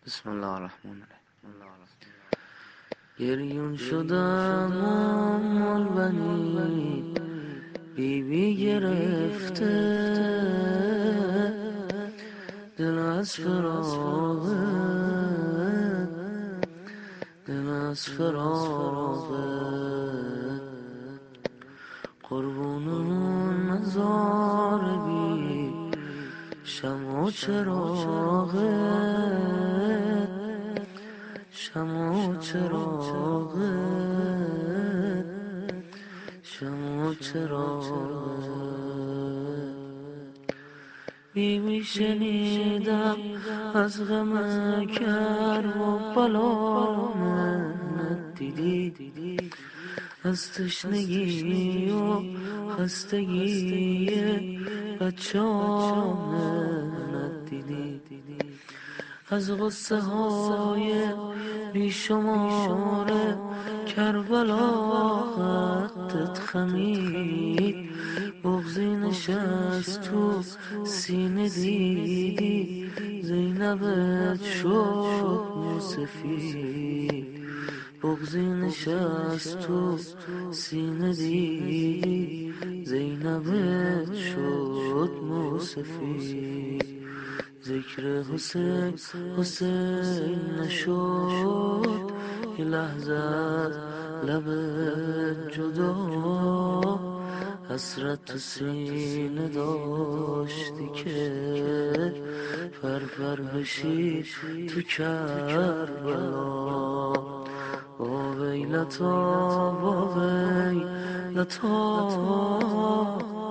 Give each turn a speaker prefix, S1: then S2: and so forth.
S1: بسم الله الرحمن الرحیم. گریون شدم مال بنی بی گرفته، دل از فراقه، دل از فراقه، قربون اون نظاره بی شمع و چراغه، شمع و چراغه، شمع و چراغه. بی شنیدم از غم کرب و بلا منت دیدی، از تشنگی و خستگی بچه ها منت دیدی، از غصه های بیشمار کربلا خطت خمید، بغضی نشست تو سینه دیدی، زینبت شد موسفید، بغضی نشست تو سینه دیدی، زینبت شد موسفید. ذکر حسین حسین نشد، یه لحظه از لبت جدا، حسرت تو سینه داشتی که فرفر بشی تو کربلا. با ویلتا با ویلتا